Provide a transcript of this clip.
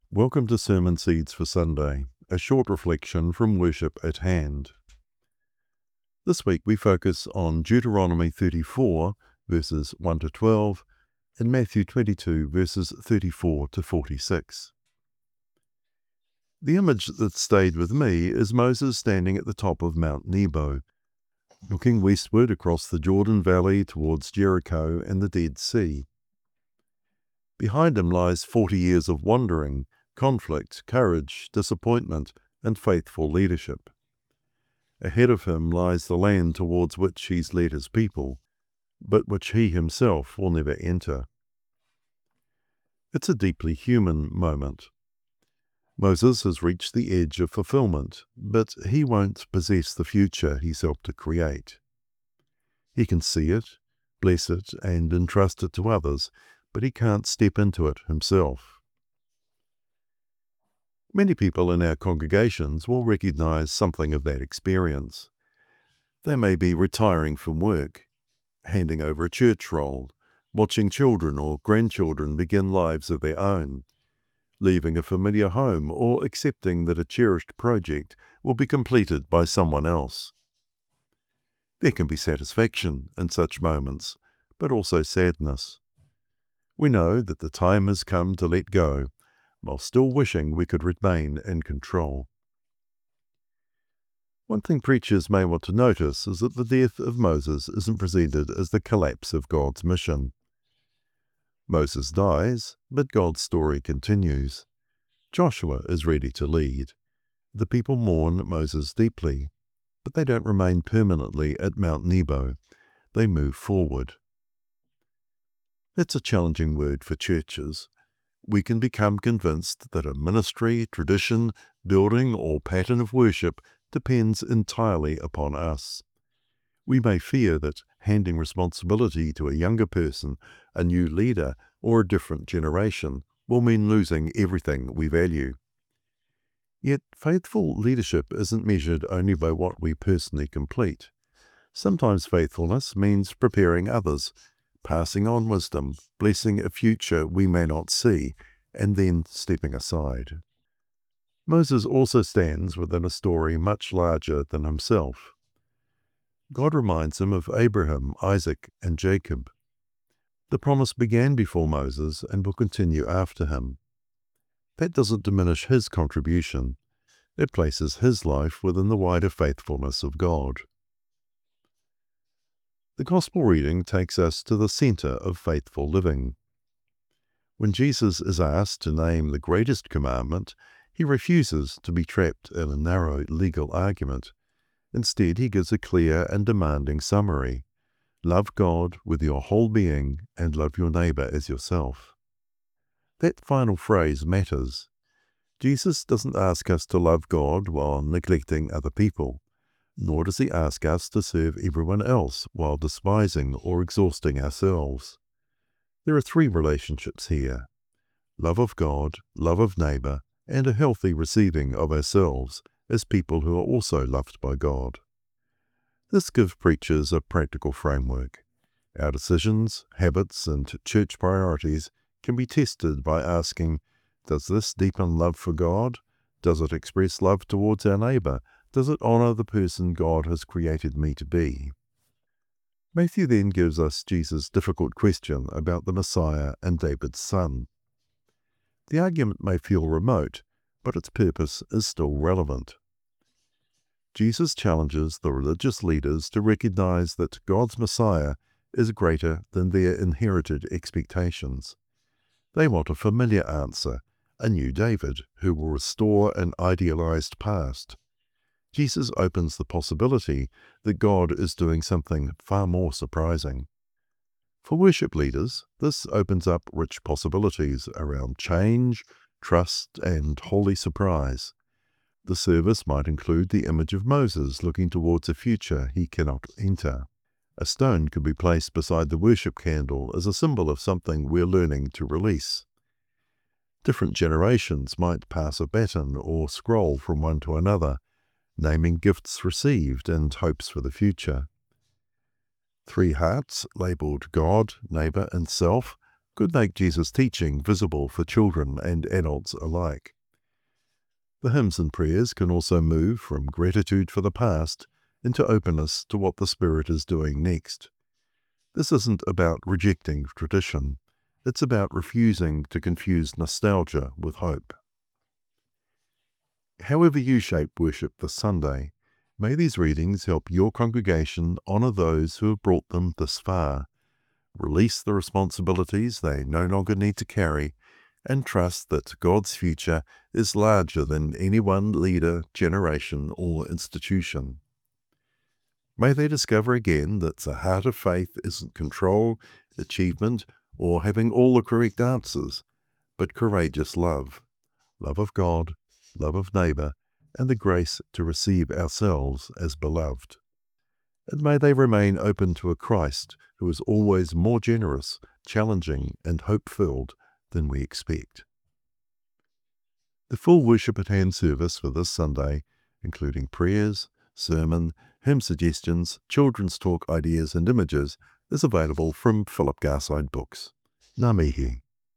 Welcome to Sermon Seeds for Sunday, a short reflection from Worship at Hand. This week we focus on Deuteronomy 34, verses 1 to 12, and Matthew 22, verses 34 to 46. The image that stayed with me is Moses standing at the top of Mount Nebo, looking westward across the Jordan Valley towards Jericho and the Dead Sea. Behind him lies 40 years of wandering, conflict, courage, disappointment, and faithful leadership. Ahead of him lies the land towards which he's led his people, but which he himself will never enter. It's a deeply human moment. Moses has reached the edge of fulfillment, but he won't possess the future he's helped to create. He can see it, bless it, and entrust it to others, but he can't step into it himself. Many people in our congregations will recognize something of that experience. They may be retiring from work, handing over a church role, watching children or grandchildren begin lives of their own, leaving a familiar home, or accepting that a cherished project will be completed by someone else. There can be satisfaction in such moments, but also sadness. We know that the time has come to let go, while still wishing we could remain in control. One thing preachers may want to notice is that the death of Moses isn't presented as the collapse of God's mission. Moses dies, but God's story continues. Joshua is ready to lead. The people mourn Moses deeply, but they don't remain permanently at Mount Nebo. They move forward. It's a challenging word for churches. We can become convinced that a ministry, tradition, building, or pattern of worship depends entirely upon us. We may fear that handing responsibility to a younger person, a new leader, or a different generation will mean losing everything we value. Yet faithful leadership isn't measured only by what we personally complete. Sometimes faithfulness means preparing others, passing on wisdom, blessing a future we may not see, and then stepping aside. Moses also stands within a story much larger than himself. God reminds him of Abraham, Isaac, and Jacob. The promise began before Moses and will continue after him. That doesn't diminish his contribution. It places his life within the wider faithfulness of God. The Gospel reading takes us to the center of faithful living. When Jesus is asked to name the greatest commandment, he refuses to be trapped in a narrow legal argument. Instead, he gives a clear and demanding summary. Love God with your whole being and love your neighbor as yourself. That final phrase matters. Jesus doesn't ask us to love God while neglecting other people, nor does he ask us to serve everyone else while despising or exhausting ourselves. There are three relationships here: love of God, love of neighbor, and a healthy receiving of ourselves as people who are also loved by God. This gives preachers a practical framework. Our decisions, habits, and church priorities can be tested by asking, does this deepen love for God? Does it express love towards our neighbor? Does it honor the person God has created me to be? Matthew then gives us Jesus' difficult question about the Messiah and David's son. The argument may feel remote, but its purpose is still relevant. Jesus challenges the religious leaders to recognize that God's Messiah is greater than their inherited expectations. They want a familiar answer, a new David who will restore an idealized past. Jesus opens the possibility that God is doing something far more surprising. For worship leaders, this opens up rich possibilities around change, trust, and holy surprise. The service might include the image of Moses looking towards a future he cannot enter. A stone could be placed beside the worship candle as a symbol of something we're learning to release. Different generations might pass a baton or scroll from one to another, naming gifts received and hopes for the future. Three hearts, labeled God, neighbor, and self, could make Jesus' teaching visible for children and adults alike. The hymns and prayers can also move from gratitude for the past into openness to what the Spirit is doing next. This isn't about rejecting tradition. It's about refusing to confuse nostalgia with hope. However you shape worship this Sunday, may these readings help your congregation honour those who have brought them this far, release the responsibilities they no longer need to carry, and trust that God's future is larger than any one leader, generation, or institution. May they discover again that the heart of faith isn't control, achievement, or having all the correct answers, but courageous love of God, love of neighbour, and the grace to receive ourselves as beloved. And may they remain open to a Christ who is always more generous, challenging, and hope-filled than we expect. The full worship at hand service for this Sunday, including prayers, sermon, hymn suggestions, children's talk ideas and images, is available from Philip Garside Books. Ngā mihi.